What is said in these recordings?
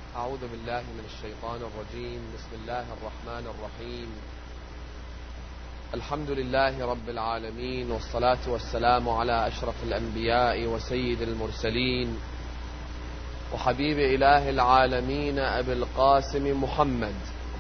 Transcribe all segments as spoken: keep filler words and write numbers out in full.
أعوذ بالله من الشيطان الرجيم. بسم الله الرحمن الرحيم. الحمد لله رب العالمين، والصلاة والسلام على أشرف الأنبياء وسيد المرسلين وحبيب إله العالمين أبي القاسم محمد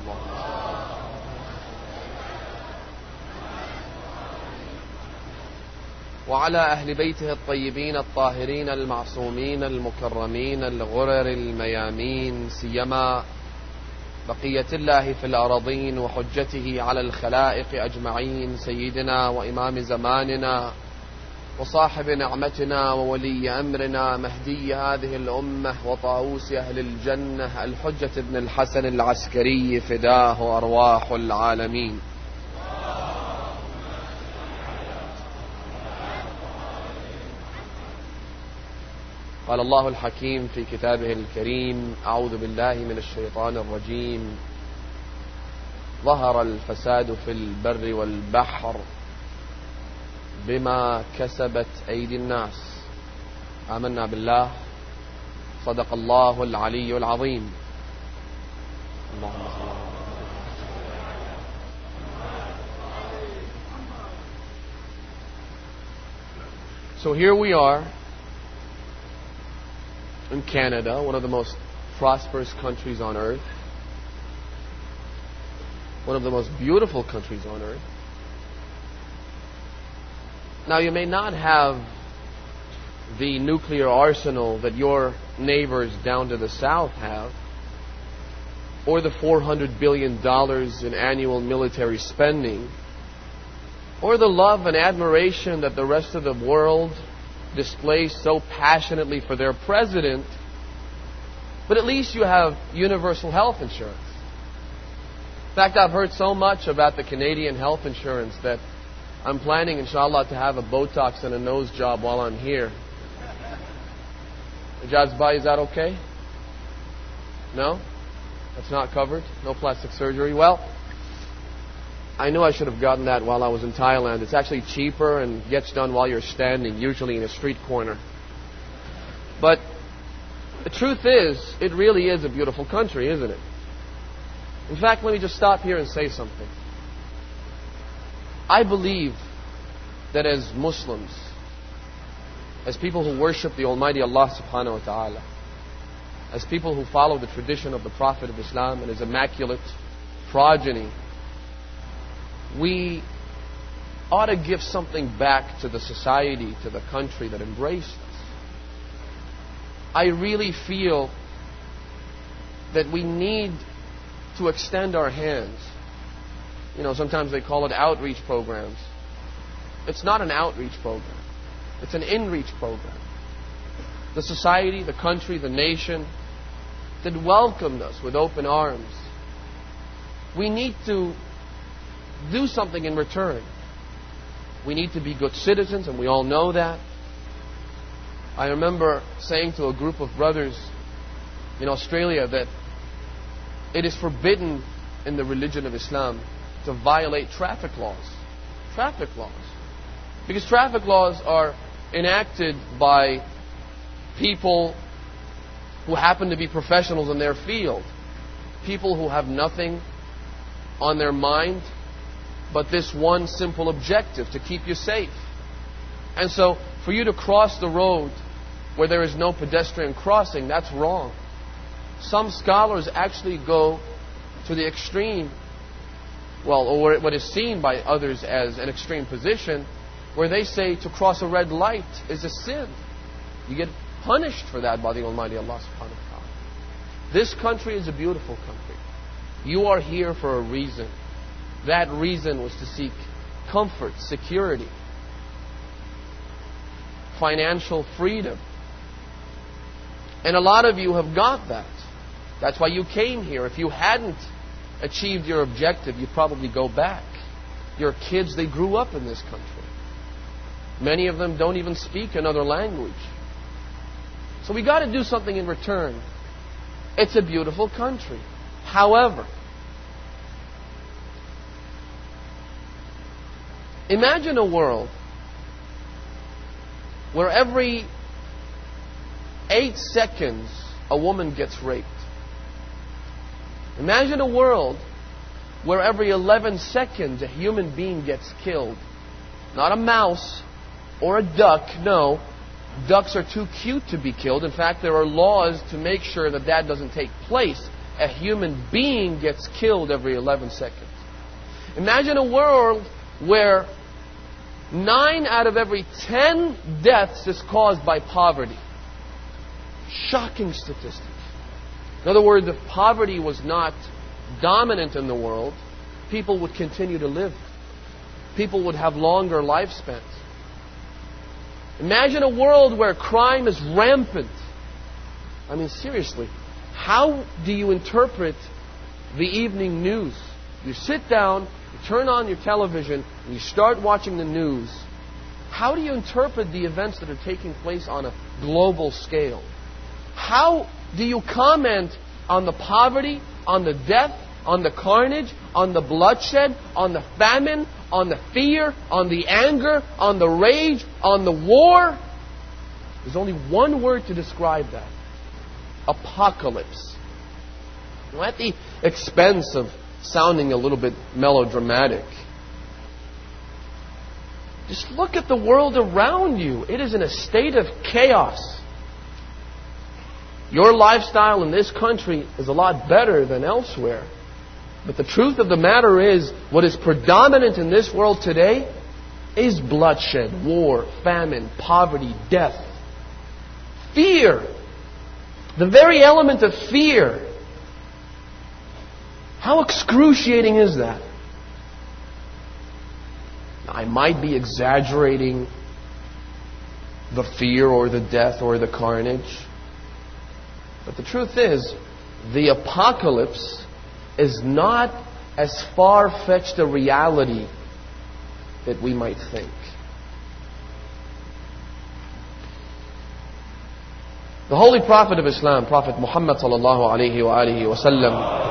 وعلى أهل بيته الطيبين الطاهرين المعصومين المكرمين الغرر الميامين، سيما بقية الله في الأراضين وحجته على الخلائق أجمعين، سيدنا وإمام زماننا وصاحب نعمتنا وولي أمرنا مهدي هذه الأمة وطاووس أهل الجنة الحجة بن الحسن العسكري، فداه أرواح العالمين. قال الله الحكيم في كتابه الكريم: أعوذ بالله من الشيطان الرجيم. ظهر الفساد في البر والبحر بما كسبت أيدي الناس. آمنا بالله. صدق الله العلي العظيم. اللهم صل على محمد. So here we are in Canada, one of the most prosperous countries on earth, one of the most beautiful countries on earth. Now, you may not have the nuclear arsenal that your neighbors down to the south have, or the four hundred billion dollars in annual military spending, or the love and admiration that the rest of the world displays so passionately for their president, but at least you have universal health insurance. In fact, I've heard so much about the Canadian health insurance that I'm planning, inshallah, to have a Botox and a nose job while I'm here. Ijaz Bhai, is that okay? No? That's not covered? No plastic surgery? Well, I knew I should have gotten that while I was in Thailand. It's actually cheaper and gets done while you're standing, usually in a street corner. But the truth is, it really is a beautiful country, isn't it? In fact, let me just stop here and say something. I believe that as Muslims, as people who worship the Almighty Allah subhanahu wa ta'ala, as people who follow the tradition of the Prophet of Islam and his immaculate progeny, we ought to give something back to the society, to the country that embraced us. I really feel that we need to extend our hands. You know, sometimes they call it outreach programs. It's not an outreach program. It's an in-reach program. The society, the country, the nation that welcomed us with open arms, we need to do something in return. We need to be good citizens, and we all know that. I remember saying to a group of brothers in Australia that it is forbidden in the religion of Islam to violate traffic laws. Traffic laws. Because traffic laws are enacted by people who happen to be professionals in their field. People who have nothing on their mind but this one simple objective: to keep you safe. And so, for you to cross the road where there is no pedestrian crossing, that's wrong. Some scholars actually go to the extreme, well, or what is seen by others as an extreme position, where they say to cross a red light is a sin. You get punished for that by the Almighty Allah subhanahu wa ta'ala. This country is a beautiful country. You are here for a reason. That reason was to seek comfort, security, financial freedom. And a lot of you have got that. That's why you came here. If you hadn't achieved your objective, you'd probably go back. Your kids, they grew up in this country. Many of them don't even speak another language. So we got to do something in return. It's a beautiful country. However, imagine a world where every eight seconds a woman gets raped. Imagine a world where every eleven seconds a human being gets killed. Not a mouse or a duck, no. Ducks are too cute to be killed. In fact, there are laws to make sure that that doesn't take place. A human being gets killed every eleven seconds. Imagine a world where nine out of every ten deaths is caused by poverty. Shocking statistics. In other words, if poverty was not dominant in the world, people would continue to live. People would have longer lifespans. Imagine a world where crime is rampant. I mean, seriously, how do you interpret the evening news? You sit down, you turn on your television, and you start watching the news. How do you interpret the events that are taking place on a global scale? How do you comment on the poverty, on the death, on the carnage, on the bloodshed, on the famine, on the fear, on the anger, on the rage, on the war? There's only one word to describe that. Apocalypse. Now, at the expense of sounding a little bit melodramatic, just look at the world around you. It is in a state of chaos. Your lifestyle in this country is a lot better than elsewhere. But the truth of the matter is, what is predominant in this world today is bloodshed, war, famine, poverty, death. Fear. The very element of fear. How excruciating is that? I might be exaggerating the fear or the death or the carnage. But the truth is, the apocalypse is not as far-fetched a reality that we might think. The Holy Prophet of Islam, Prophet Muhammad sallallahu alayhi wa alihi wa sallam,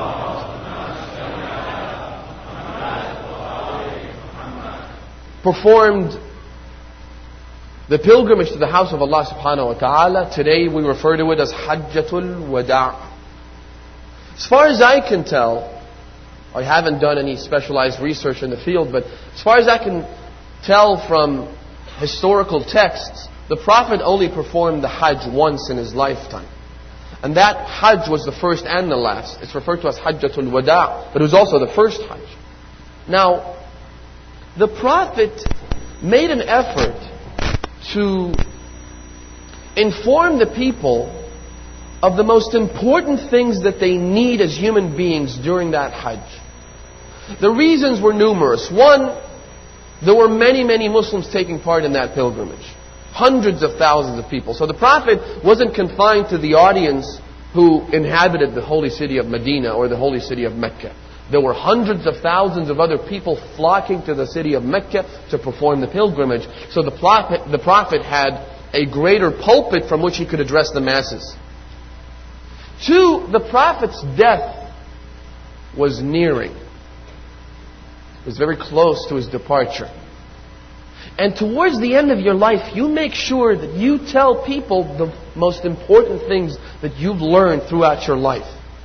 performed the pilgrimage to the house of Allah subhanahu wa ta'ala. Today we refer to it as Hajjatul Wada'. As far as I can tell, I haven't done any specialized research in the field, but as far as I can tell from historical texts, the Prophet only performed the Hajj once in his lifetime. And that Hajj was the first and the last. It's referred to as Hajjatul Wada', but it was also the first Hajj. Now, the Prophet made an effort to inform the people of the most important things that they need as human beings during that Hajj. The reasons were numerous. One, there were many, many Muslims taking part in that pilgrimage. Hundreds of thousands of people. So the Prophet wasn't confined to the audience who inhabited the holy city of Medina or the holy city of Mecca. There were hundreds of thousands of other people flocking to the city of Mecca to perform the pilgrimage. So the Prophet, the Prophet had a greater pulpit from which he could address the masses. Two, the Prophet's death was nearing. It was very close to his departure. And towards the end of your life, you make sure that you tell people the most important things that you've learned throughout your life.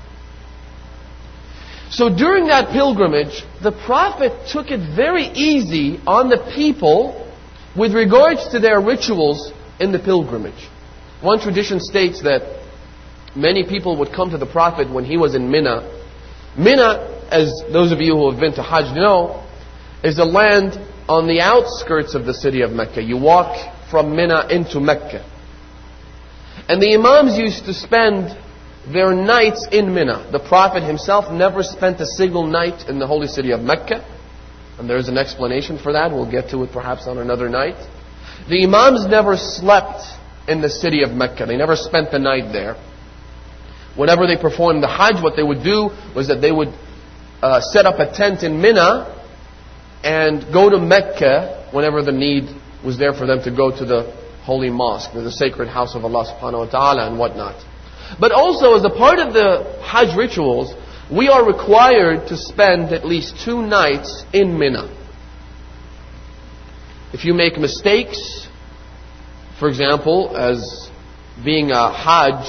So during that pilgrimage, the Prophet took it very easy on the people with regards to their rituals in the pilgrimage. One tradition states that many people would come to the Prophet when he was in Mina. Mina, as those of you who have been to Hajj know, is a land on the outskirts of the city of Mecca. You walk from Mina into Mecca. And the Imams used to spend their nights in Mina. The Prophet himself never spent a single night in the holy city of Mecca. And there's an explanation for that. We'll get to it perhaps on another night. The Imams never slept in the city of Mecca. They never spent the night there. Whenever they performed the Hajj, what they would do was that they would uh, set up a tent in Mina and go to Mecca whenever the need was there for them to go to the holy mosque, the sacred house of Allah subhanahu wa ta'ala and whatnot. But also, as a part of the Hajj rituals, we are required to spend at least two nights in Mina. If you make mistakes, for example, as being a Hajj,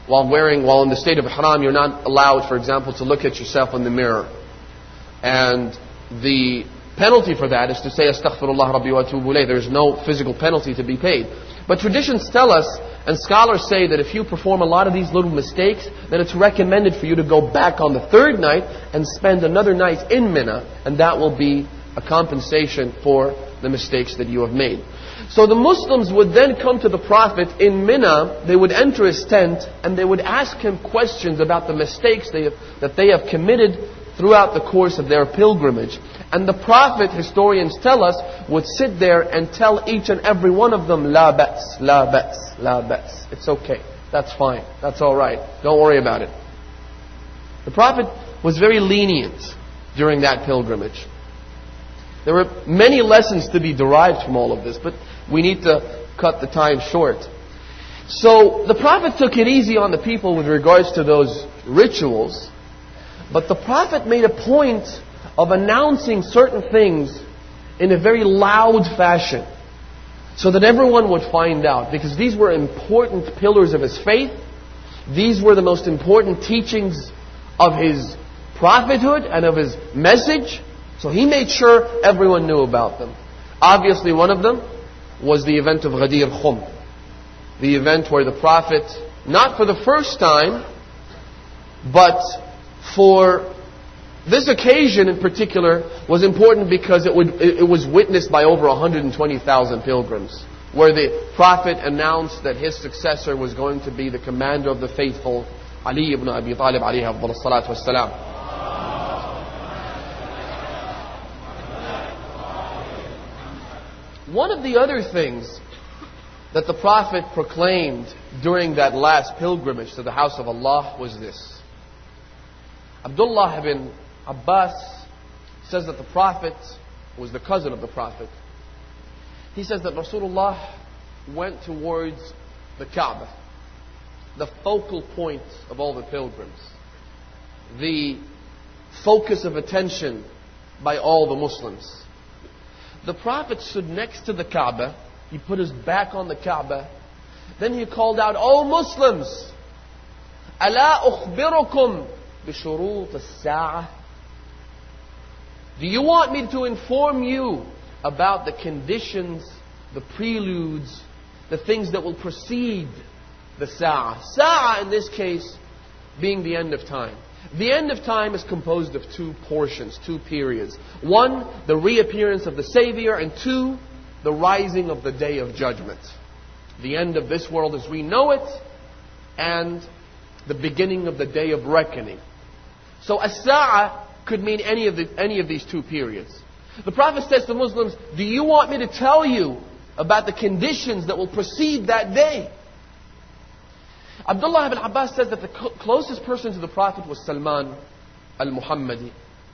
while wearing, while in the state of ihram, you're not allowed, for example, to look at yourself in the mirror. And the penalty for that is to say, Astaghfirullah Rabbi wa atubu ilayh. There's no physical penalty to be paid. But traditions tell us, and scholars say, that if you perform a lot of these little mistakes, then it's recommended for you to go back on the third night and spend another night in Mina, and that will be a compensation for the mistakes that you have made. So the Muslims would then come to the Prophet in Mina, they would enter his tent, and they would ask him questions about the mistakes they have, that they have committed throughout the course of their pilgrimage. And the Prophet, historians tell us, would sit there and tell each and every one of them, La ba's, la ba's, la ba's. It's okay. That's fine. That's alright. Don't worry about it. The Prophet was very lenient during that pilgrimage. There were many lessons to be derived from all of this, but we need to cut the time short. So the Prophet took it easy on the people with regards to those rituals, but the Prophet made a point of announcing certain things in a very loud fashion so that everyone would find out, because these were important pillars of his faith. These were the most important teachings of his prophethood and of his message. So he made sure everyone knew about them. Obviously, one of them was the event of Ghadir Khum. The event where the Prophet, not for the first time, but for this occasion in particular, was important because it, would, it was witnessed by over one hundred twenty thousand pilgrims, where the Prophet announced that his successor was going to be the commander of the faithful, Ali ibn Abi Talib alayhi afdal salatu wassalam. One of the other things that the Prophet proclaimed during that last pilgrimage to the house of Allah was this. Abdullah ibn Abbas says that the Prophet was the cousin of the Prophet. He says that Rasulullah went towards the Kaaba, the focal point of all the pilgrims, the focus of attention by all the Muslims. The Prophet stood next to the Kaaba. He put his back on the Kaaba. Then he called out, "O Muslims, ألا أخبركم بشروط الساعة?" Do you want me to inform you about the conditions, the preludes, the things that will precede the Sa'ah? Sa'ah in this case being the end of time. The end of time is composed of two portions, two periods. One, the reappearance of the Savior, and two, the rising of the Day of Judgment. The end of this world as we know it, and the beginning of the Day of Reckoning. So as-sa'ah could mean any of the, any of these two periods. The Prophet says to Muslims, do you want me to tell you about the conditions that will precede that day? Abdullah ibn Abbas says that the cl- closest person to the Prophet was Salman al-Muhammadi.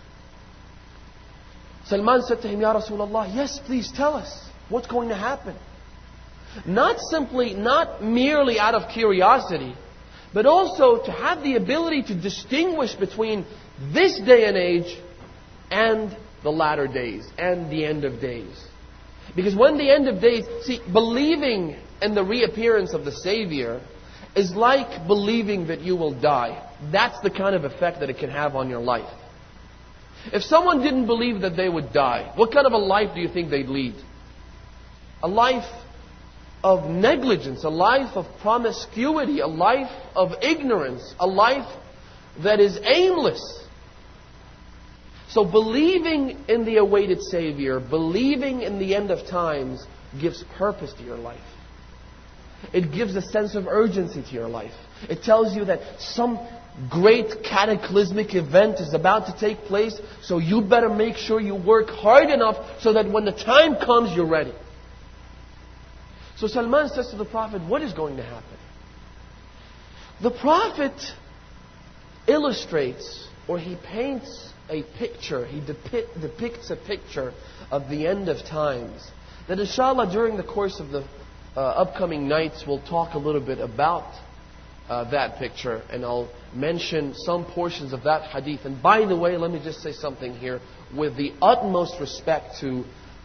Salman said to him, Ya Rasulullah, yes, please tell us what's going to happen. Not simply, not merely out of curiosity, but also to have the ability to distinguish between this day and age and the latter days and the end of days. Because when the end of days, see, believing in the reappearance of the Savior is like believing that you will die. That's the kind of effect that it can have on your life. If someone didn't believe that they would die, what kind of a life do you think they'd lead? A life of negligence, a life of promiscuity, a life of ignorance, a life that is aimless. So believing in the awaited Savior, believing in the end of times, gives purpose to your life. It gives a sense of urgency to your life. It tells you that some great cataclysmic event is about to take place, so you better make sure you work hard enough so that when the time comes, you're ready. So Salman says to the Prophet, what is going to happen? The Prophet illustrates, or he paints a picture, he depict, depicts a picture of the end of times. That inshallah during the course of the uh, upcoming nights we'll talk a little bit about uh, that picture, and I'll mention some portions of that hadith. And by the way, let me just say something here with the utmost respect to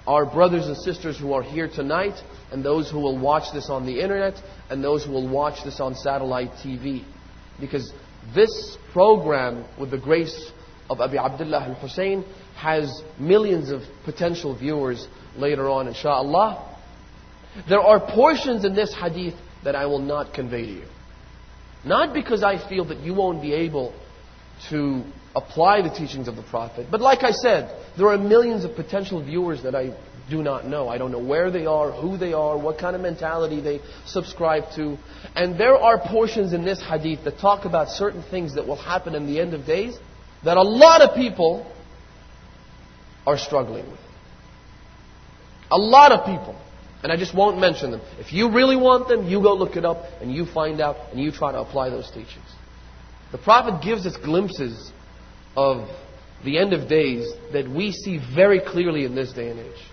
our brothers and sisters who are here tonight, and those who will watch this on the internet, and those who will watch this on satellite T V. Because this program, with the grace of Abi Abdullah al-Hussein, has millions of potential viewers later on, inshaAllah. There are portions in this hadith that I will not convey to you. Not because I feel that you won't be able to apply the teachings of the Prophet. But like I said, there are millions of potential viewers that I do not know. I don't know where they are, who they are, what kind of mentality they subscribe to. And there are portions in this hadith that talk about certain things that will happen in the end of days that a lot of people are struggling with. A lot of people. And I just won't mention them. If you really want them, you go look it up and you find out and you try to apply those teachings. The Prophet gives us glimpses of the end of days that we see very clearly in this day and age.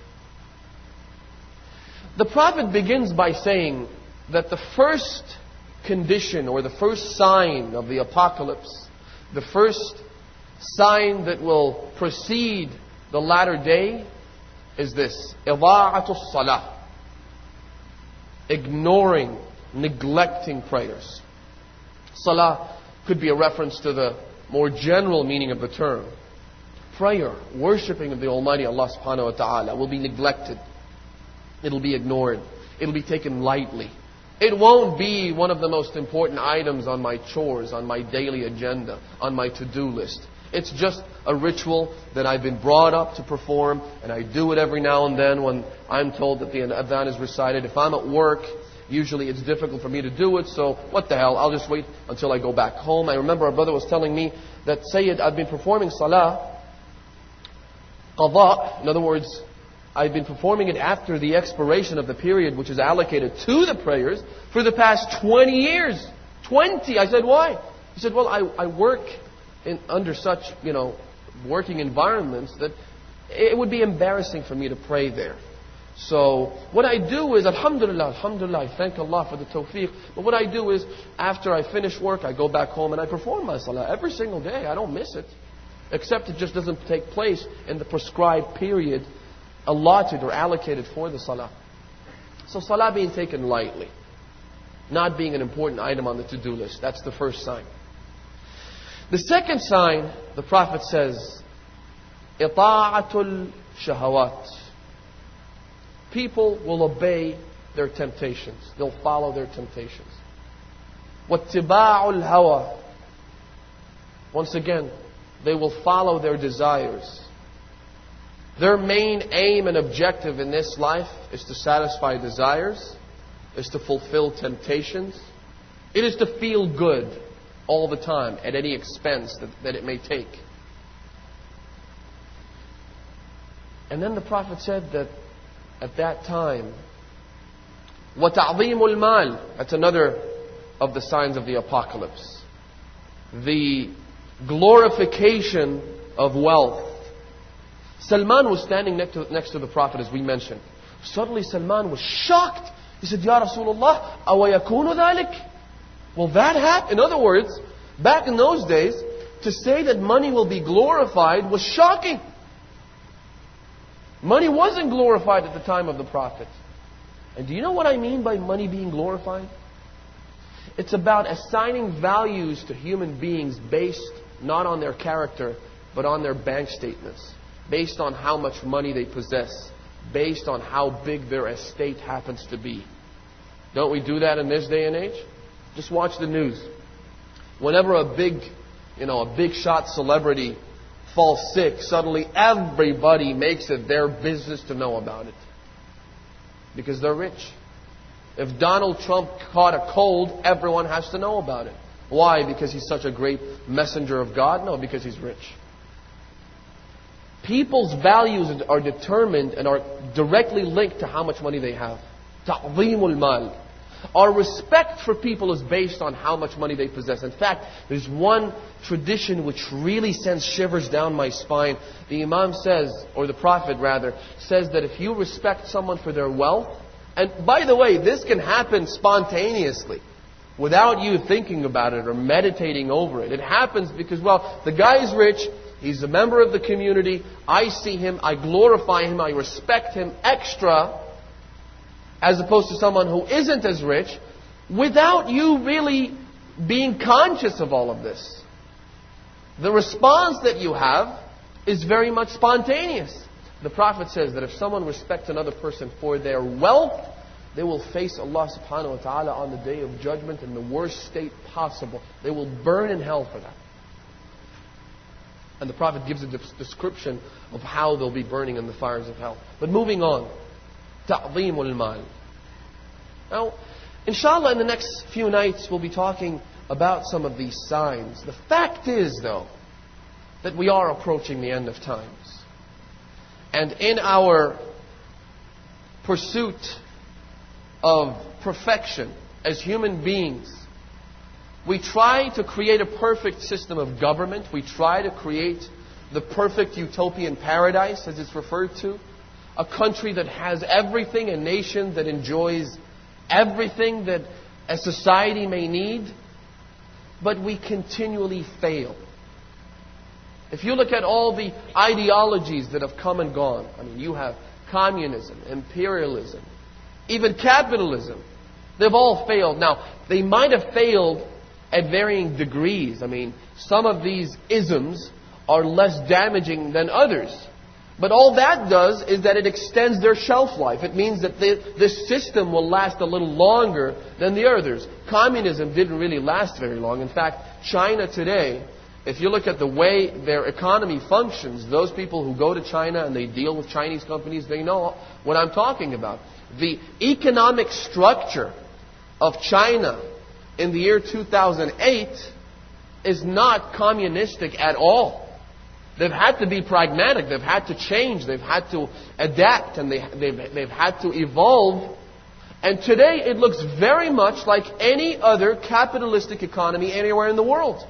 The Prophet begins by saying that the first condition or the first sign of the apocalypse, the first sign that will precede the latter day is this: ida'atus salah. Ignoring, neglecting prayers. Salah could be a reference to the more general meaning of the term. Prayer, worshipping of the Almighty Allah subhanahu wa ta'ala will be neglected. It'll be ignored. It'll be taken lightly. It won't be one of the most important items on my chores, on my daily agenda, on my to-do list. It's just a ritual that I've been brought up to perform, and I do it every now and then when I'm told that the adhan is recited. If I'm at work, usually it's difficult for me to do it, so what the hell, I'll just wait until I go back home. I remember a brother was telling me that, Sayyid, I've been performing salah, qadha, in other words, I've been performing it after the expiration of the period which is allocated to the prayers for the past twenty years. twenty! I said, why? He said, well, I, I work in, under such, you know, working environments that it would be embarrassing for me to pray there. So what I do is, alhamdulillah, alhamdulillah, I thank Allah for the tawfiq. But what I do is, after I finish work, I go back home and I perform my salah every single day. I don't miss it. Except it just doesn't take place in the prescribed period allotted or allocated for the salah. So salah being taken lightly, not being an important item on the to-do list. That's the first sign. The second sign, the Prophet says, ita'atul shahawat. People will obey their temptations. They'll follow their temptations. Wattiba'ul hawa. Once again, they will follow their desires. Their main aim and objective in this life is to satisfy desires, is to fulfill temptations. It is to feel good all the time at any expense that, that it may take. And then the Prophet said that at that time, وَتَعْظِيمُ الْمَالِ. That's another of the signs of the apocalypse. The glorification of wealth. Salman was standing next to, next to the Prophet, as we mentioned. Suddenly Salman was shocked. He said, Ya Rasulullah, أَوَيَكُونُ ذَلِكَ? Will that happen? In other words, back in those days, to say that money will be glorified was shocking. Money wasn't glorified at the time of the Prophet. And do you know what I mean by money being glorified? It's about assigning values to human beings based not on their character, but on their bank statements. Based on how much money they possess. Based on how big their estate happens to be. Don't we do that in this day and age? Just watch the news. Whenever a big, you know, a big shot celebrity falls sick, suddenly everybody makes it their business to know about it. Because they're rich. If Donald Trump caught a cold, everyone has to know about it. Why? Because he's such a great messenger of God? No, because he's rich. People's values are determined and are directly linked to how much money they have. Ta'zimul mal. Our respect for people is based on how much money they possess. In fact, there's one tradition which really sends shivers down my spine. The Imam says, or the Prophet rather, says that if you respect someone for their wealth, and by the way, this can happen spontaneously, without you thinking about it or meditating over it. It happens because, well, the guy is rich, He's a member of the community. I see him, I glorify him, I respect him extra, as opposed to someone who isn't as rich, without you really being conscious of all of this. The response that you have is very much spontaneous. The Prophet says that if someone respects another person for their wealth, they will face Allah subhanahu wa ta'ala on the day of judgment in the worst state possible. They will burn in hell for that. And the Prophet gives a description of how they'll be burning in the fires of hell. But moving on. Ta'zeemul mal. Now, inshallah, in the next few nights, we'll be talking about some of these signs. The fact is, though, that we are approaching the end of times. And in our pursuit of perfection as human beings, we try to create a perfect system of government. We try to create the perfect utopian paradise, as it's referred to. A country that has everything, a nation that enjoys everything that a society may need. But we continually fail. If you look at all the ideologies that have come and gone, I mean, you have communism, imperialism, even capitalism. They've all failed. Now, they might have failed at varying degrees. I mean, some of these isms are less damaging than others. But all that does is that it extends their shelf life. It means that the, this system will last a little longer than the others. Communism didn't really last very long. In fact, China today, if you look at the way their economy functions, those people who go to China and they deal with Chinese companies, they know what I'm talking about. The economic structure of China in the year two thousand eight is not communistic at all. They've had to be pragmatic. They've had to change. They've had to adapt. And they, they've, they've had to evolve. And today it looks very much like any other capitalistic economy anywhere in the world.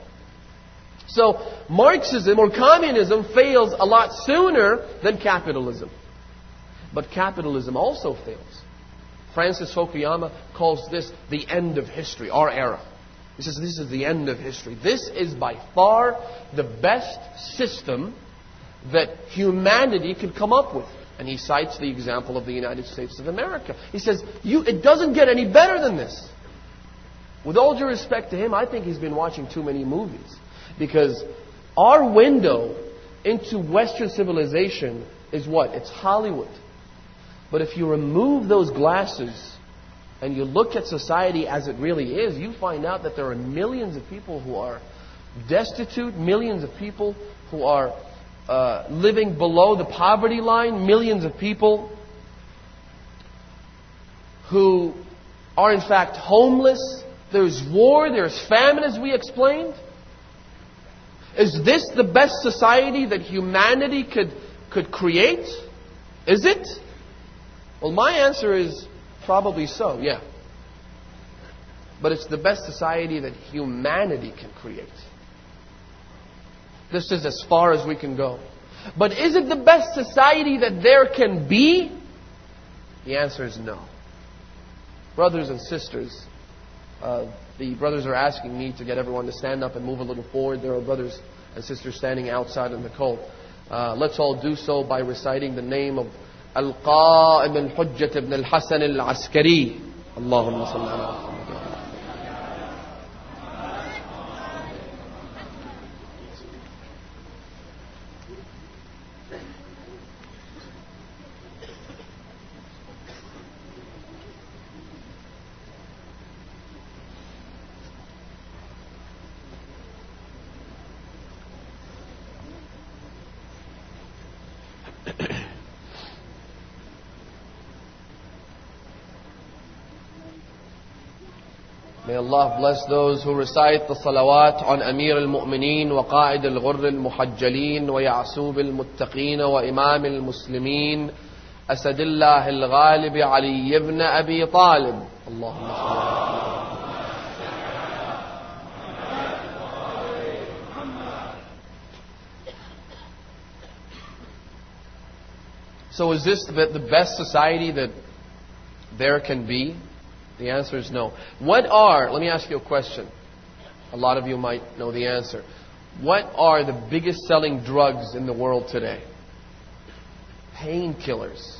So Marxism or communism fails a lot sooner than capitalism. But capitalism also fails. Francis Fukuyama calls this the end of history, our era. He says this is the end of history. This is by far the best system that humanity could come up with. And he cites the example of the United States of America. He says, "You, it doesn't get any better than this." With all due respect to him, I think he's been watching too many movies. Because our window into Western civilization is what? It's Hollywood. But if you remove those glasses and you look at society as it really is, you find out that there are millions of people who are destitute, millions of people who are uh, living below the poverty line, millions of people who are in fact homeless. There's war, there's famine, as we explained. Is this the best society that humanity could, could create? Is it? Well, my answer is probably so, yeah. But it's the best society that humanity can create. This is as far as we can go. But is it the best society that there can be? The answer is no. Brothers and sisters, uh, the brothers are asking me to get everyone to stand up and move a little forward. There are brothers and sisters standing outside in the cold. Uh, let's all do so by reciting the name of Al-Qa'im al-Hujjat ibn al-Hasan al-Askari. Allahumma salli ala Muhammad. May Allah bless those who recite the salawat on Amir al-Mu'mineen wa Qa'id al-Ghurr al-Muhajjalin wa Ya'sub al-Muttaqeen wa Imam al-Muslimin Asadillah al-Ghalib Ali ibn Abi Talib. Allahumma So is this the best society that there can be? The answer is no. What are, let me ask you a question. A lot of you might know the answer. What are the biggest selling drugs in the world today? Painkillers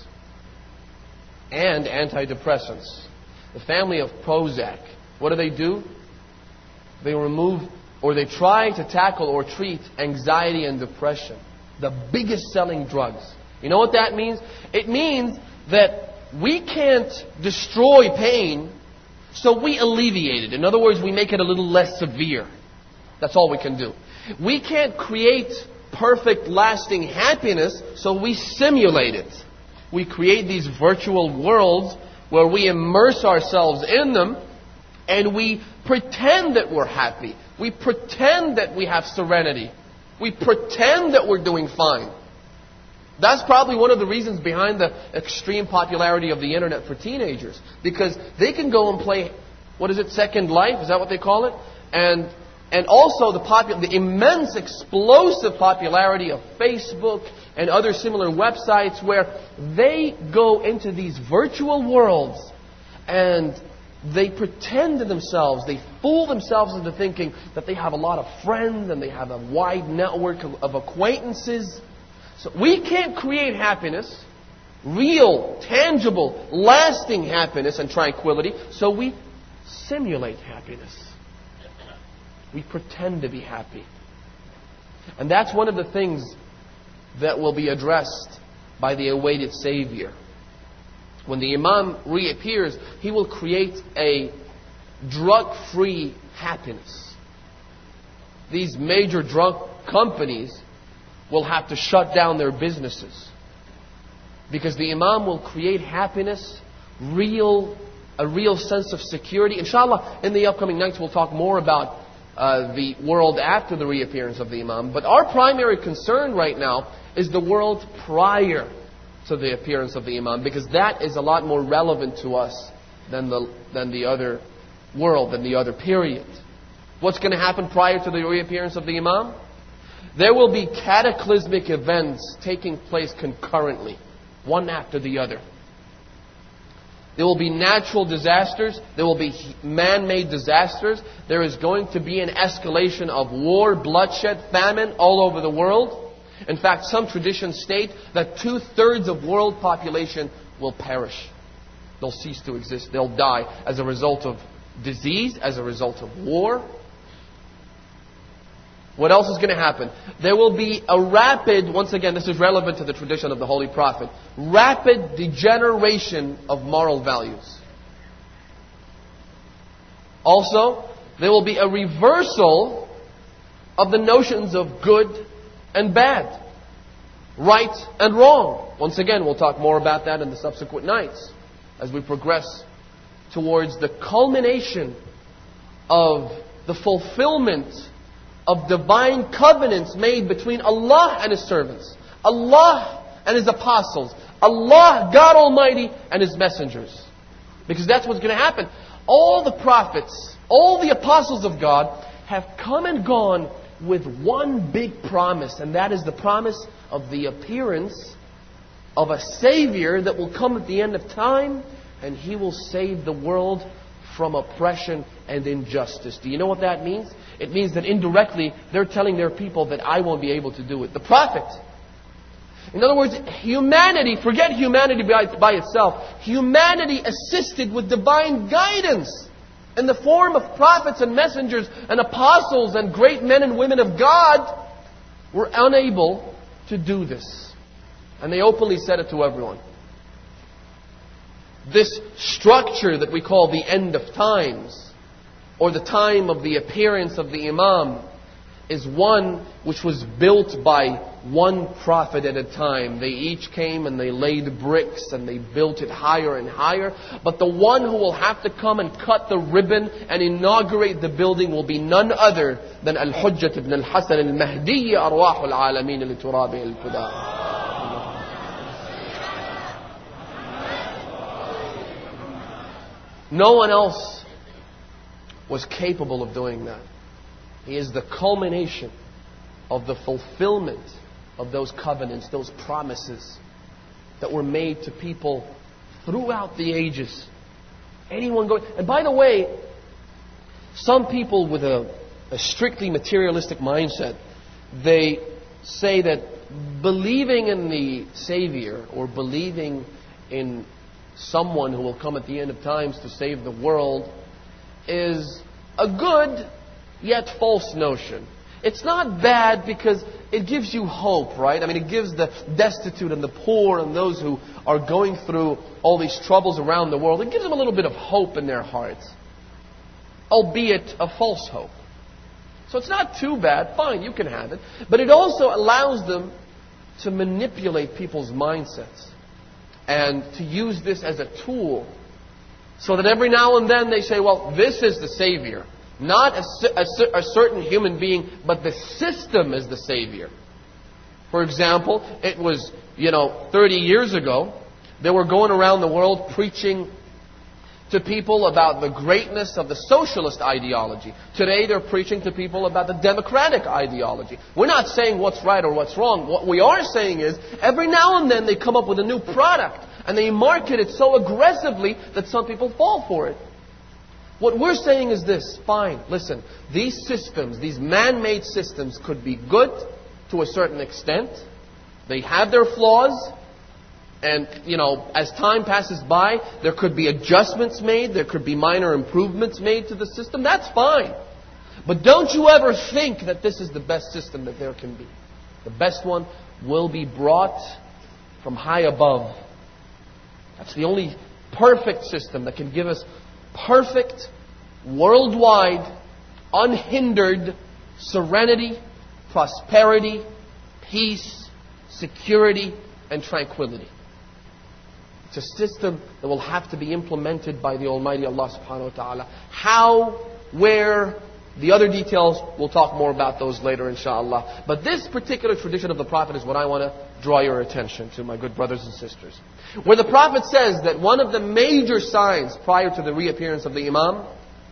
and antidepressants. The family of Prozac. What do they do? They remove or they try to tackle or treat anxiety and depression. The biggest selling drugs. You know what that means? It means that we can't destroy pain, so we alleviate it. In other words, we make it a little less severe. That's all we can do. We can't create perfect, lasting happiness, so we simulate it. We create these virtual worlds where we immerse ourselves in them and we pretend that we're happy. We pretend that we have serenity. We pretend that we're doing fine. That's probably one of the reasons behind the extreme popularity of the internet for teenagers. Because they can go and play, what is it, Second Life? Is that what they call it? And and also the popu- the immense, explosive popularity of Facebook and other similar websites where they go into these virtual worlds and they pretend to themselves, they fool themselves into thinking that they have a lot of friends and they have a wide network of, of acquaintances. So we can't create happiness, real, tangible, lasting happiness and tranquility, so we simulate happiness. We pretend to be happy. And that's one of the things that will be addressed by the awaited Savior. When the Imam reappears, he will create a drug-free happiness. These major drug companies will have to shut down their businesses. Because the Imam will create happiness, real, a real sense of security. Inshallah, in the upcoming nights we'll talk more about uh, the world after the reappearance of the Imam. But our primary concern right now is the world prior to the appearance of the Imam, because that is a lot more relevant to us than the than the other world, than the other period. What's going to happen prior to the reappearance of the Imam? There will be cataclysmic events taking place concurrently, one after the other. There will be natural disasters. There will be man-made disasters. There is going to be an escalation of war, bloodshed, famine all over the world. In fact, some traditions state that two-thirds of world population will perish. They'll cease to exist. They'll die as a result of disease, as a result of war. What else is going to happen? There will be a rapid, once again, this is relevant to the tradition of the Holy Prophet, rapid degeneration of moral values. Also, there will be a reversal of the notions of good and bad, right and wrong. Once again, we'll talk more about that in the subsequent nights as we progress towards the culmination of the fulfillment of divine covenants made between Allah and His servants, Allah and His apostles, Allah, God Almighty, and His messengers. Because that's what's going to happen. All the prophets, all the apostles of God have come and gone with one big promise, and that is the promise of the appearance of a Savior that will come at the end of time, and He will save the world from oppression and injustice. Do you know what that means? It means that indirectly they're telling their people that I won't be able to do it. The Prophet. In other words, humanity, forget humanity by, by itself, humanity assisted with divine guidance in the form of prophets and messengers and apostles and great men and women of God, were unable to do this. And they openly said it to everyone. This structure that we call the end of times, or the time of the appearance of the Imam, is one which was built by one prophet at a time. They each came and they laid bricks and they built it higher and higher. But the one who will have to come and cut the ribbon and inaugurate the building will be none other than Al-Hujjat ibn al-Hasan al-Mahdi arwah al-alamin li-turabi al-Quda. No one else was capable of doing that. He is the culmination of the fulfillment of those covenants, those promises that were made to people throughout the ages. Anyone going... And by the way, some people with a a strictly materialistic mindset, they say that believing in the Savior or believing in someone who will come at the end of times to save the world is a good yet false notion. It's not bad because it gives you hope, right? I mean, it gives the destitute and the poor and those who are going through all these troubles around the world, it gives them a little bit of hope in their hearts, albeit a false hope. So it's not too bad. Fine, you can have it. But it also allows them to manipulate people's mindsets and to use this as a tool so that every now and then they say, well, this is the Savior. Not a, a, a certain human being, but the system is the Savior. For example, it was, you know, thirty years ago, they were going around the world preaching to people about the greatness of the socialist ideology. Today they're preaching to people about the democratic ideology. We're not saying what's right or what's wrong. What we are saying is, every now and then they come up with a new product and they market it so aggressively that some people fall for it. What we're saying is this: fine, listen, these systems, these man-made systems could be good to a certain extent. They have their flaws. And, you know, as time passes by, there could be adjustments made. There could be minor improvements made to the system. That's fine. But don't you ever think that this is the best system that there can be. The best one will be brought from high above. That's the only perfect system that can give us perfect, worldwide, unhindered serenity, prosperity, peace, security, and tranquility. It's a system that will have to be implemented by the Almighty Allah subhanahu wa ta'ala. How, where, the other details, we'll talk more about those later inshallah. But this particular tradition of the Prophet is what I want to draw your attention to, my good brothers and sisters. Where the Prophet says that one of the major signs prior to the reappearance of the Imam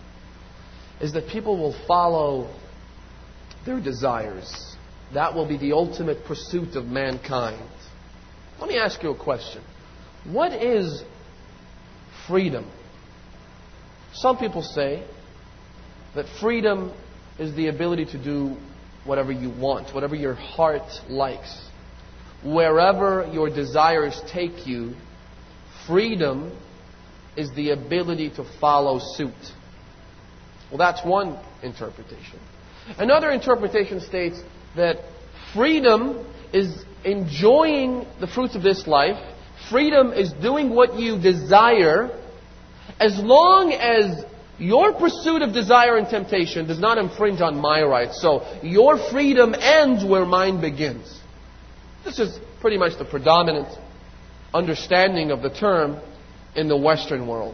is that people will follow their desires. That will be the ultimate pursuit of mankind. Let me ask you a question. What is freedom? Some people say that freedom is the ability to do whatever you want, whatever your heart likes. Wherever your desires take you, freedom is the ability to follow suit. Well, that's one interpretation. Another interpretation states that freedom is enjoying the fruits of this life. Freedom is doing what you desire as long as your pursuit of desire and temptation does not infringe on my rights. So your freedom ends where mine begins. This is pretty much the predominant understanding of the term in the Western world.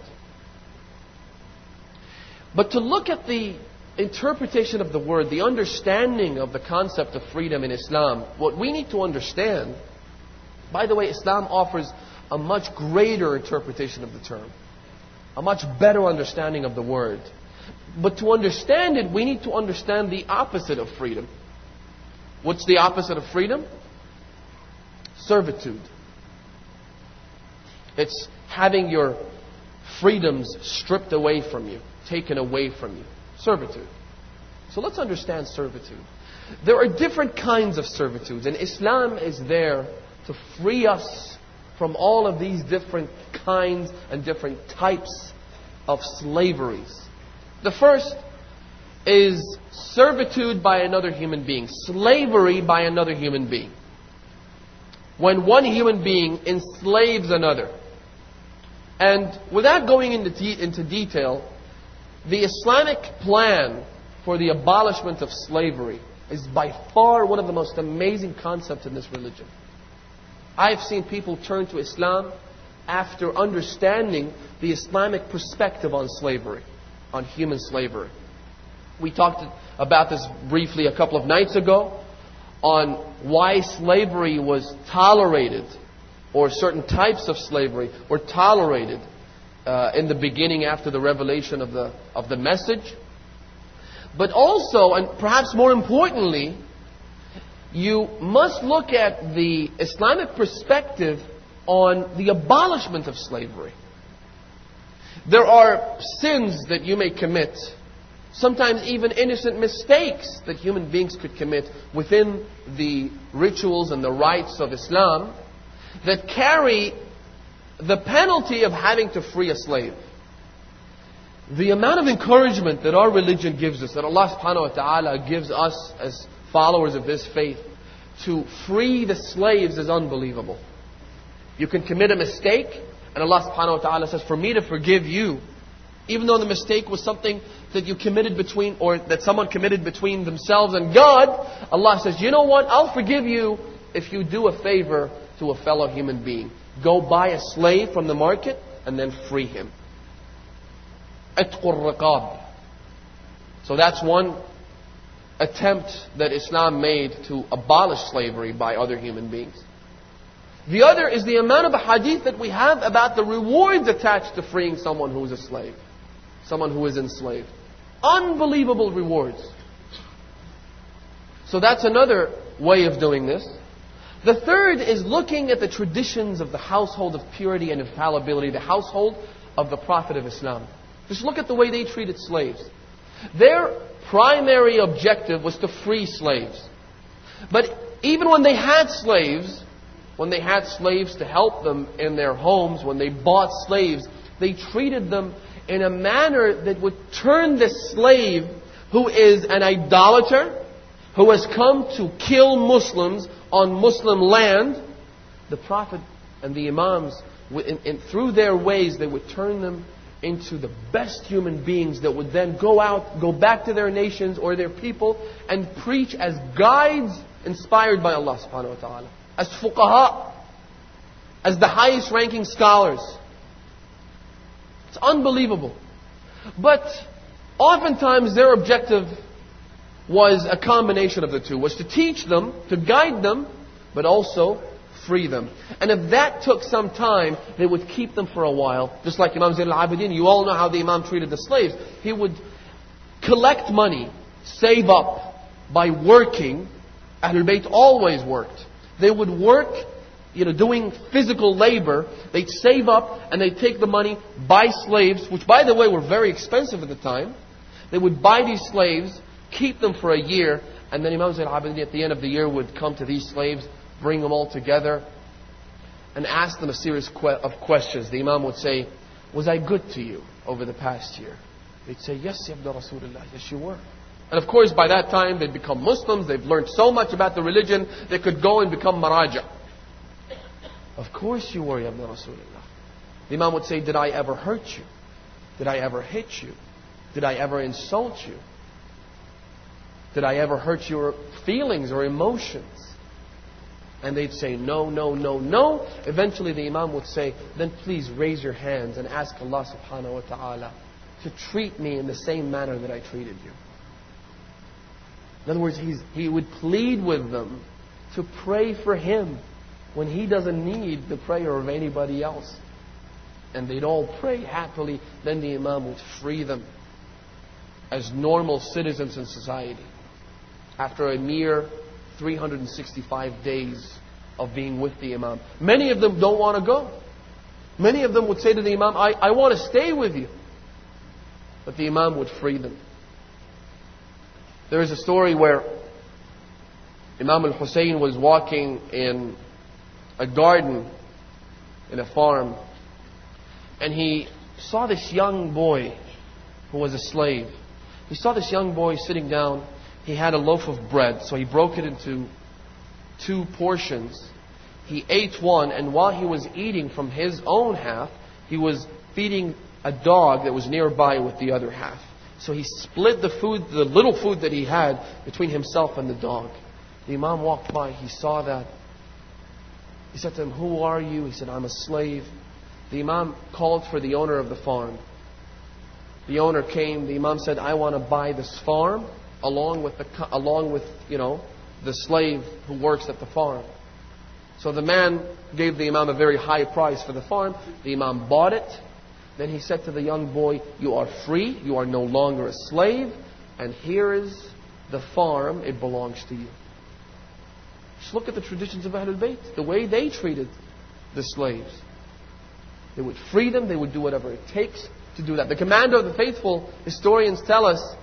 But to look at the interpretation of the word, the understanding of the concept of freedom in Islam, what we need to understand, by the way, Islam offers a much greater interpretation of the term, a much better understanding of the word. But to understand it, we need to understand the opposite of freedom. What's the opposite of freedom? Servitude. It's having your freedoms stripped away from you, taken away from you. Servitude. So let's understand servitude. There are different kinds of servitudes, and Islam is there to free us from all of these different kinds and different types of slaveries. The first is servitude by another human being, slavery by another human being. When one human being enslaves another. And without going into, de- into detail, the Islamic plan for the abolishment of slavery is by far one of the most amazing concepts in this religion. I've seen people turn to Islam after understanding the Islamic perspective on slavery, on human slavery. We talked about this briefly a couple of nights ago on why slavery was tolerated, or certain types of slavery were tolerated uh, in the beginning after the revelation of the of the message. But also, and perhaps more importantly, you must look at the Islamic perspective on the abolishment of slavery. There are sins that you may commit, sometimes even innocent mistakes that human beings could commit within the rituals and the rites of Islam that carry the penalty of having to free a slave. The amount of encouragement that our religion gives us, that Allah subhanahu wa ta'ala gives us as followers of this faith, to free the slaves is unbelievable. You can commit a mistake, and Allah subhanahu wa ta'ala says, for me to forgive you, even though the mistake was something that you committed between, or that someone committed between themselves and God, Allah says, you know what, I'll forgive you if you do a favor to a fellow human being. Go buy a slave from the market and then free him. Atqur riqab. So that's one attempt that Islam made to abolish slavery by other human beings. The other is the amount of hadith that we have about the rewards attached to freeing someone who is a slave. Someone who is enslaved. Unbelievable rewards. So that's another way of doing this. The third is looking at the traditions of the household of purity and infallibility, the household of the Prophet of Islam. Just look at the way they treated slaves. Their primary objective was to free slaves. But even when they had slaves, when they had slaves to help them in their homes, when they bought slaves, they treated them in a manner that would turn the slave who is an idolater, who has come to kill Muslims on Muslim land, the Prophet and the Imams, in, in, through their ways, they would turn them into the best human beings that would then go out, go back to their nations or their people and preach as guides inspired by Allah subhanahu wa ta'ala. As fuqaha, as the highest ranking scholars. It's unbelievable. But oftentimes their objective was a combination of the two. Was to teach them, to guide them, but also free them. And if that took some time, they would keep them for a while. Just like Imam Zayn al-Abidin, you all know how the Imam treated the slaves. He would collect money, save up by working. Ahlul Bayt always worked. They would work, you know, doing physical labor. They'd save up and they'd take the money, buy slaves, which by the way were very expensive at the time. They would buy these slaves, keep them for a year, and then Imam Zayn al-Abidin at the end of the year would come to these slaves, bring them all together, and ask them a series of questions. The Imam would say, was I good to you over the past year? They'd say, yes, Ya Abda Rasulullah, yes you were. And of course by that time they'd become Muslims, they've learned so much about the religion, they could go and become maraja. Of course you were, Ya Abda Rasulullah. The Imam would say, did I ever hurt you? Did I ever hit you? Did I ever insult you? Did I ever hurt your feelings or emotions? And they'd say, no, no, no, no. Eventually the Imam would say, then please raise your hands and ask Allah subhanahu wa ta'ala to treat me in the same manner that I treated you. In other words, he's, he would plead with them to pray for him when he doesn't need the prayer of anybody else. And they'd all pray happily. Then the Imam would free them as normal citizens in society. After a mere three hundred sixty-five days of being with the Imam. Many of them don't want to go. Many of them would say to the Imam, I, I want to stay with you. But the Imam would free them. There is a story where Imam al-Hussein was walking in a garden in a farm, and he saw this young boy who was a slave. He saw this young boy sitting down. He had a loaf of bread, so he broke it into two portions. He ate one, and while he was eating from his own half, he was feeding a dog that was nearby with the other half. So he split the food, the little food that he had, between himself and the dog. The Imam walked by, he saw that. He said to him, who are you? He said, I'm a slave. The Imam called for the owner of the farm. The owner came, the Imam said, I want to buy this farm along with the along with, you know, the slave who works at the farm. So the man gave the Imam a very high price for the farm. The Imam bought it. Then he said to the young boy, you are free, you are no longer a slave, and here is the farm, it belongs to you. Just look at the traditions of Ahlul Bayt, the way they treated the slaves. They would free them, they would do whatever it takes to do that. The commander of the faithful, historians tell us,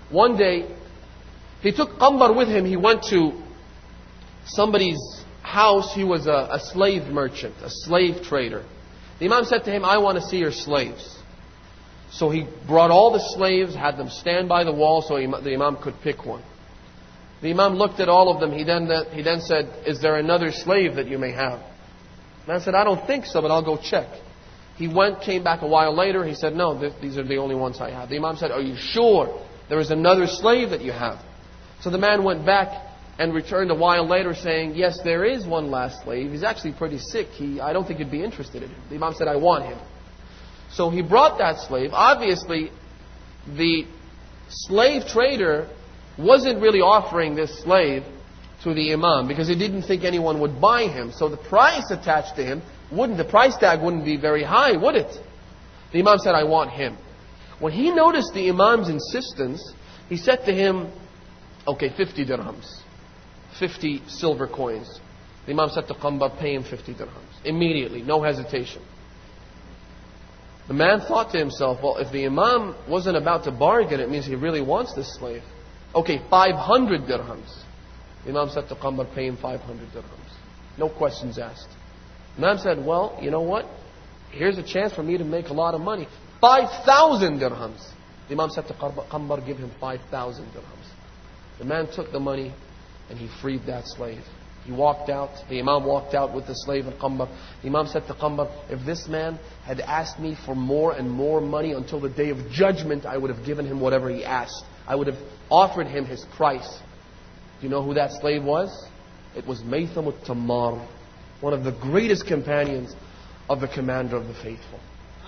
One day, he took Qambar with him. He went to somebody's house. He was a, a slave merchant, a slave trader. The Imam said to him, I want to see your slaves. So he brought all the slaves, had them stand by the wall so the Imam could pick one. The Imam looked at all of them. He then, he then said, is there another slave that you may have? The man said, I don't think so, but I'll go check. He went, came back a while later. He said, no, th- these are the only ones I have. The Imam said, are you sure there is another slave that you have? So the man went back and returned a while later saying, yes, there is one last slave. He's actually pretty sick. He, I don't think you'd be interested in him. The Imam said, I want him. So he brought that slave. Obviously, the slave trader wasn't really offering this slave to the Imam because he didn't think anyone would buy him. So the price attached to him wouldn't, the price tag wouldn't be very high, would it? The Imam said, I want him. When he noticed the Imam's insistence, he said to him, okay, fifty dirhams. fifty silver coins. The Imam said to Qambar, pay him fifty dirhams. Immediately, no hesitation. The man thought to himself, well, if the Imam wasn't about to bargain, it means he really wants this slave. Okay, five hundred dirhams. The Imam said to Qambar, pay him five hundred dirhams. No questions asked. The Imam said, well, you know what? Here's a chance for me to make a lot of money. five thousand dirhams. The Imam said to Qambar, give him five thousand dirhams. The man took the money and he freed that slave. He walked out. The Imam walked out with the slave and Qambar. The Imam said to Qambar, if this man had asked me for more and more money until the day of judgment, I would have given him whatever he asked. I would have offered him his price. Do you know who that slave was? It was Maytham al-Tammar, one of the greatest companions of the commander of the faithful.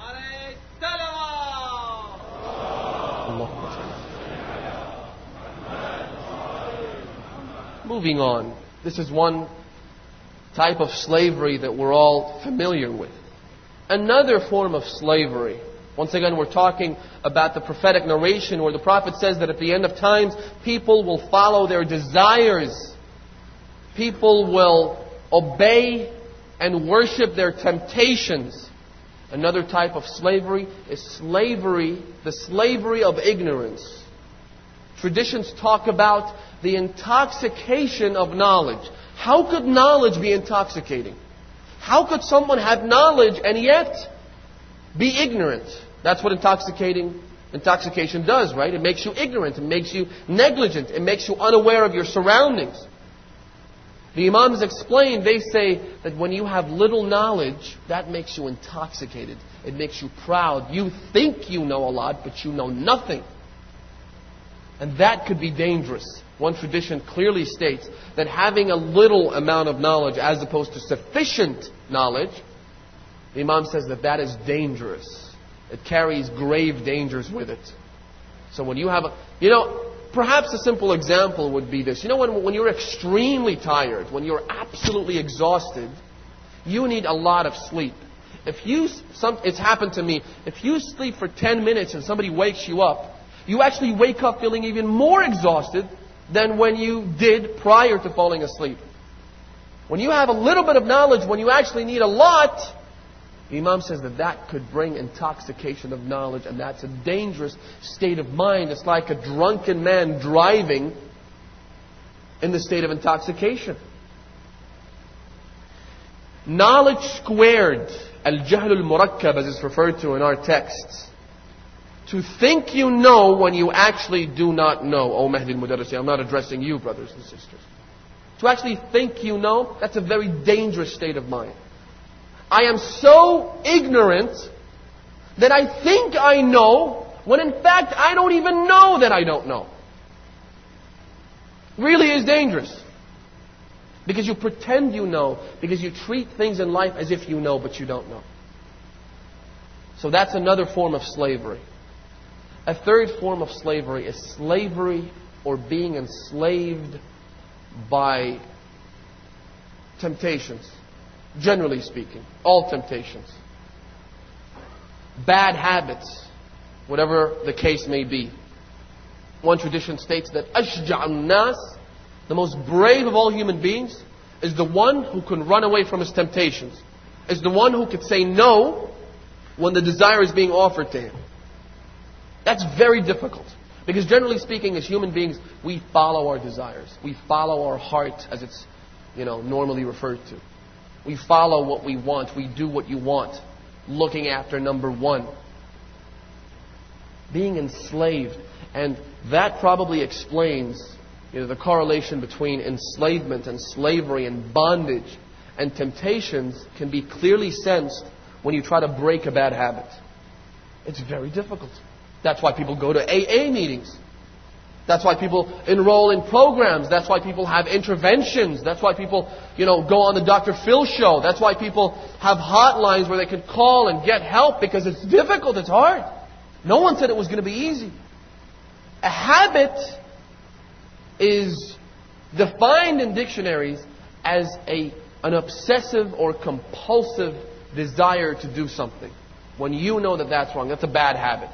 Moving on. This is one type of slavery that we're all familiar with. Another form of slavery. Once again, we're talking about the prophetic narration where the Prophet says that at the end of times, people will follow their desires. People will obey and worship their temptations. Another type of slavery is slavery, the slavery of ignorance. Traditions talk about the intoxication of knowledge. How could knowledge be intoxicating? How could someone have knowledge and yet be ignorant? That's what intoxicating intoxication does, right? It makes you ignorant. It makes you negligent. It makes you unaware of your surroundings. The Imams explain, they say that when you have little knowledge, that makes you intoxicated. It makes you proud. You think you know a lot, but you know nothing. And that could be dangerous. One tradition clearly states that having a little amount of knowledge as opposed to sufficient knowledge, the Imam says that that is dangerous. It carries grave dangers with it. So when you have a, you know, perhaps a simple example would be this. You know, when, when you're extremely tired, when you're absolutely exhausted, you need a lot of sleep. If you, some, it's happened to me, if you sleep for ten minutes and somebody wakes you up, you actually wake up feeling even more exhausted than when you did prior to falling asleep. When you have a little bit of knowledge, when you actually need a lot, the Imam says that that could bring intoxication of knowledge, and that's a dangerous state of mind. It's like a drunken man driving in the state of intoxication. Knowledge squared, al-jahl al-murakkab, as it's referred to in our texts. To think you know when you actually do not know. Oh, Mahdi al-Mudarrisi, I'm not addressing you, brothers and sisters. To actually think you know, that's a very dangerous state of mind. I am so ignorant that I think I know, when in fact I don't even know that I don't know. Really is dangerous. Because you pretend you know, because you treat things in life as if you know, but you don't know. So that's another form of slavery. A third form of slavery is slavery or being enslaved by temptations. Generally speaking, all temptations. Bad habits, whatever the case may be. One tradition states that Ashja'un nas, the most brave of all human beings, is the one who can run away from his temptations. Is the one who can say no when the desire is being offered to him. That's very difficult. Because generally speaking, as human beings, we follow our desires. We follow our heart, as it's, you know, normally referred to. We follow what we want. We do what you want. Looking after number one. Being enslaved. And that probably explains, you know, the correlation between enslavement and slavery and bondage and temptations can be clearly sensed when you try to break a bad habit. It's very difficult. That's why people go to A A meetings. That's why people enroll in programs. That's why people have interventions. That's why people, you know, go on the Doctor Phil show. That's why people have hotlines where they can call and get help, because it's difficult, it's hard. No one said it was going to be easy. A habit is defined in dictionaries as a an obsessive or compulsive desire to do something. When you know that that's wrong, that's a bad habit.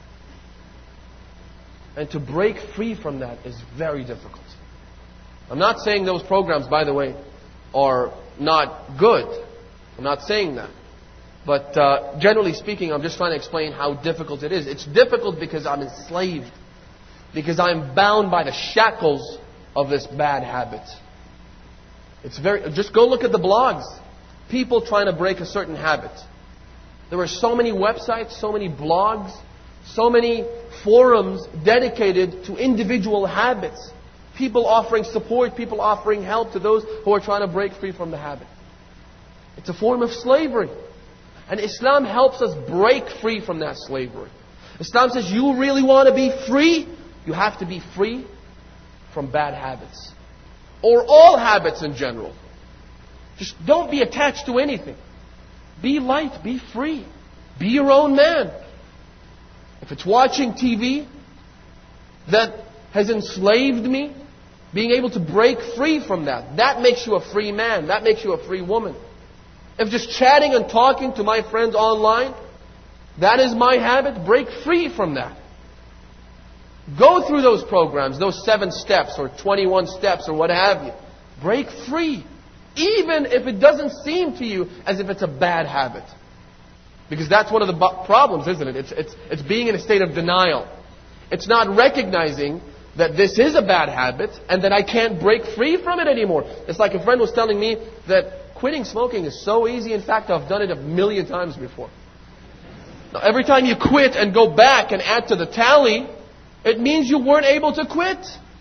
And to break free from that is very difficult. I'm not saying those programs, by the way, are not good. I'm not saying that. But uh, generally speaking, I'm just trying to explain how difficult it is. It's difficult because I'm enslaved. Because I'm bound by the shackles of this bad habit. It's very. Just go look at the blogs. People trying to break a certain habit. There are so many websites, so many blogs, so many forums dedicated to individual habits. People offering support, people offering help to those who are trying to break free from the habit. It's a form of slavery. And Islam helps us break free from that slavery. Islam says, you really want to be free? You have to be free from bad habits. Or all habits in general. Just don't be attached to anything. Be light, be free. Be your own man. If it's watching T V that has enslaved me, being able to break free from that, that makes you a free man. That makes you a free woman. If just chatting and talking to my friends online, that is my habit, break free from that. Go through those programs, those seven steps or twenty-one steps or what have you. Break free. Even if it doesn't seem to you as if it's a bad habit. Because that's one of the problems, isn't it? It's, it's, it's being in a state of denial. It's not recognizing that this is a bad habit and that I can't break free from it anymore. It's like a friend was telling me that quitting smoking is so easy. In fact, I've done it a million times before. Now, every time you quit and go back and add to the tally, it means you weren't able to quit.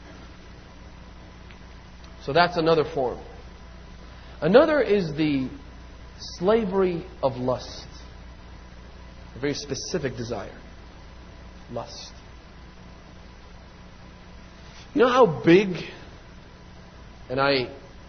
So that's another form. Another is the slavery of lust. A very specific desire. Lust. You know how big, and I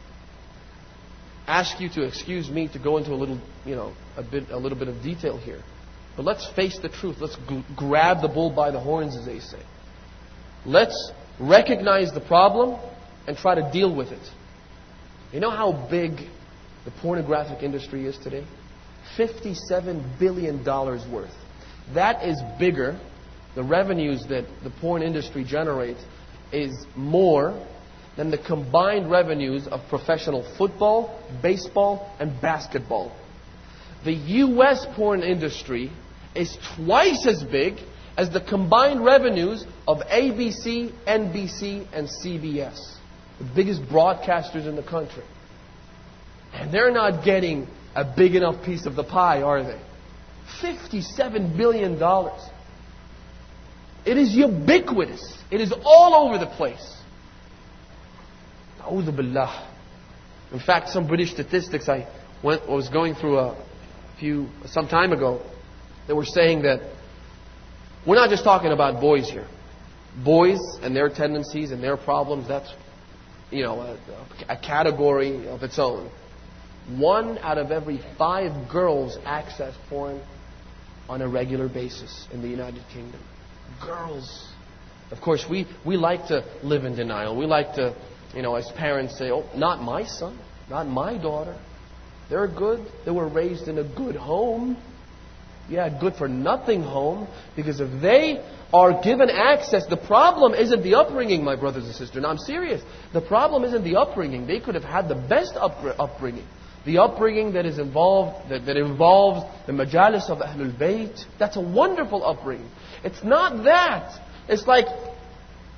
ask you to excuse me to go into a little, you know, a bit, a little bit of detail here. But let's face the truth. Let's g- grab the bull by the horns, as they say. Let's recognize the problem and try to deal with it. You know how big the pornographic industry is today? fifty-seven billion dollars worth. That is bigger. The revenues that the porn industry generates is more than the combined revenues of professional football, baseball, and basketball. The U S porn industry is twice as big as the combined revenues of A B C, N B C, and C B S. The biggest broadcasters in the country. And they're not getting a big enough piece of the pie, are they? fifty-seven billion dollars. It is ubiquitous. It is all over the place. A'udhu billah. In fact, some British statistics I went, was going through a few some time ago. They were saying that we're not just talking about boys here. Boys and their tendencies and their problems, that's, you know, a, a category of its own. One out of every five girls access porn on a regular basis in the United Kingdom. Girls. Of course, we, we like to live in denial. We like to, you know, as parents say, oh, not my son, not my daughter. They're good. They were raised in a good home. Yeah, good for nothing home. Because if they are given access, the problem isn't the upbringing, my brothers and sisters. And I'm serious. The problem isn't the upbringing. They could have had the best upbringing. The upbringing that is involved, that, that involves the majalis of Ahlul Bayt. That's a wonderful upbringing. It's not that. It's like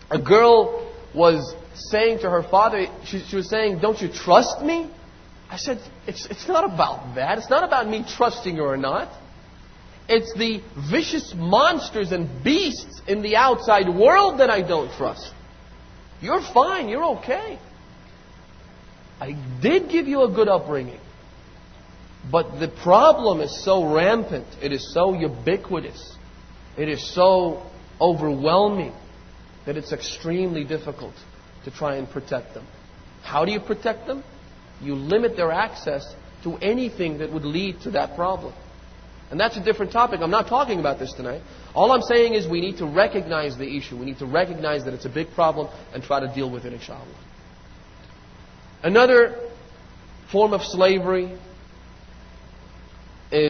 A girl was saying to her father, she, she was saying, "Don't you trust me?" I said, it's, it's not about that. It's not about me trusting you or not. It's the vicious monsters and beasts in the outside world that I don't trust. You're fine. You're okay. I did give you a good upbringing. But the problem is so rampant. It is so ubiquitous. It is so overwhelming that it's extremely difficult to try and protect them. How do you protect them? You limit their access to anything that would lead to that problem. And that's a different topic. I'm not talking about this tonight. All I'm saying is we need to recognize the issue. We need to recognize that it's a big problem and try to deal with it, inshallah. Another form of slavery